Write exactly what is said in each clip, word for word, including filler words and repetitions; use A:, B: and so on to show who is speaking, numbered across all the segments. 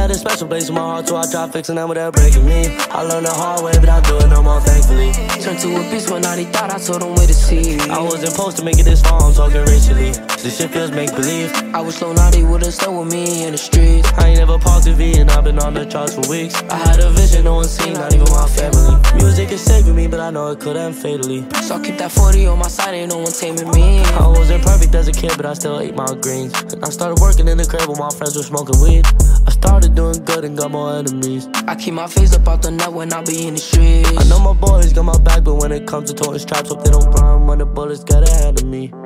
A: had a special place in my heart, so I tried fixing them without breaking me. I learned the hard way, but I do it no more, thankfully.
B: Turned to a beast when all they thought, I told them where to see.
A: I wasn't supposed to make it this far, I'm talking racially. This shit feels make-believe.
B: I was slow, now they would've stuck with me in the streets.
A: I ain't never paused the V, and I've been on the charts for weeks. I had a vision, no one seen, not even my family. Music is saving me, but I know it could end fatally.
B: So I keep that forty on my side, ain't no one taming me.
A: I wasn't perfect as a kid, but I still ate my greens. I started working in the crib while my friends were smoking weed. I started doing good and got more enemies.
B: I keep my face up out the net when I be in the streets.
A: I know my boys got my back, but when it comes to toting straps, hope they don't run when the bullets get ahead of me.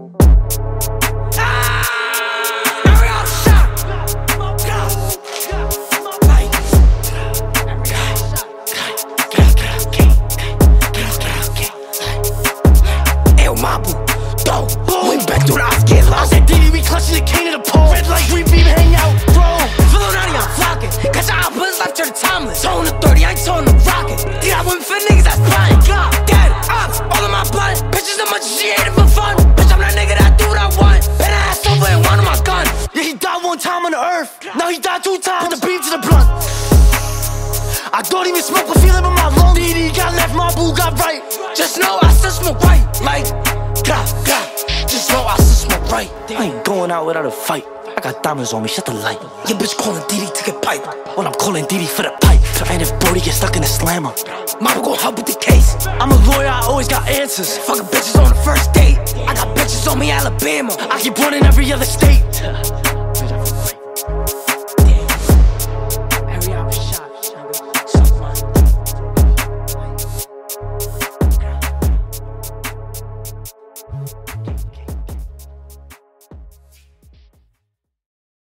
C: I said Diddy, we clutching the king of the pole. Red light, green beam, hang out, bro. Filonati, I'm flocking. Catch our outputs, left to the timeless. Tone the thirty, I ain't tone the rocket. Did I win for niggas that's blind? God, dead, ops, all of my blood. Bitches so much she ate it for fun. Bitch, I'm that nigga that do what I want. Been ass over and one of my gun. Yeah, he died one time on the earth. Now he died two times. Put the beam to the blunt. I don't even smoke, but feeling with my lungs. Diddy got left, my boo got right. Just know I still smoke right. Like, God, God. Just know I still smoke right. I ain't going out without a fight. I got diamonds on me, shut the light. Your bitch calling Diddy to get pipe. Well, I'm calling Diddy for the pipe. And if Brody gets stuck in a slammer, mama gon' help with the case. I'm a lawyer, I always got answers. Fucking bitches on the first date. I got bitches on me, Alabama. I keep running every other state.